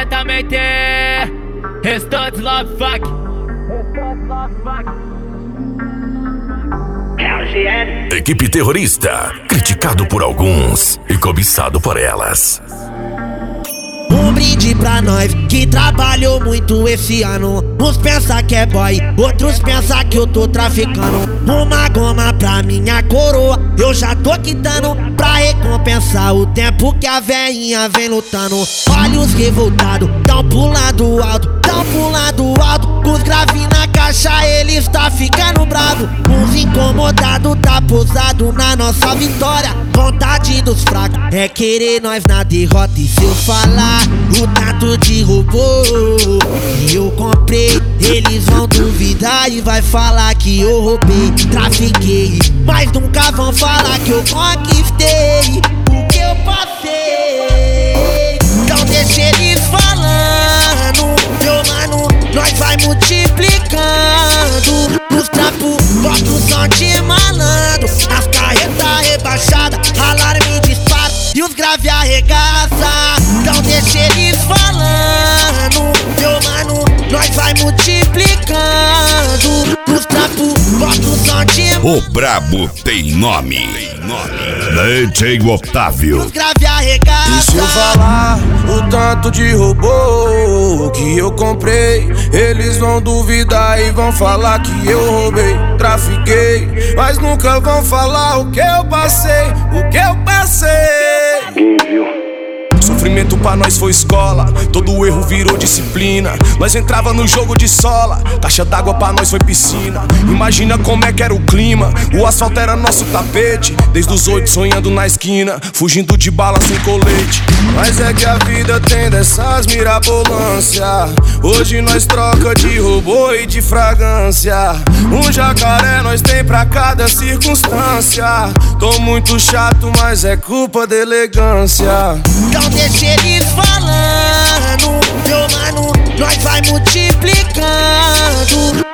diretamente Restantes Love Fuck. Equipe terrorista, criticado por alguns e cobiçado por elas. Um brinde pra nós que trabalhou muito esse ano. Uns pensa que é boy, outros pensa que eu tô traficando. Uma goma pra minha coroa, eu já tô quitando, pra recompensar o tempo que a veinha vem lutando. Olhos revoltados, tão pulando alto, tão pulando alto. Os graves na caixa, eles tá ficando bravo. Uns incomodados, tá pousado na nossa vitória. Vontade dos fracos é querer nós na derrota. E se eu falar o tanto de robô que eu comprei, eles vão duvidar e vai falar que eu roubei, trafiquei, mas nunca vão falar que eu conquistei o que eu passei. Então deixa eles falando, meu mano, nós vai multiplicando. Os trapos, bota o som de malandro, as carretas rebaixadas, alarme dispara e os grave arregaça. Então deixa eles falando, meu mano, nós vai multiplicando. Os trapos, bota o som de O brabo tem nome. DJ Otávio. os grave arregaça. E se eu falar o tanto de robô que eu comprei, eles vão duvidar e vão falar que eu roubei, trafiquei, mas nunca vão falar o que eu passei, o que eu passei. Sofrimento pra nós foi escola, todo erro virou disciplina. Nós entrava no jogo de sola, caixa d'água pra nós foi piscina. Imagina como é que era o clima, o asfalto era nosso tapete. Desde os 8 sonhando na esquina, fugindo de bala sem colete. Mas é que a vida tem dessas mirabolância. Hoje nós troca de robô e de fragrância. Um jacaré nós tem pra cada circunstância. Tô muito chato, mas é culpa da elegância. Então deixa eles falando, meu mano, nós vai multiplicando.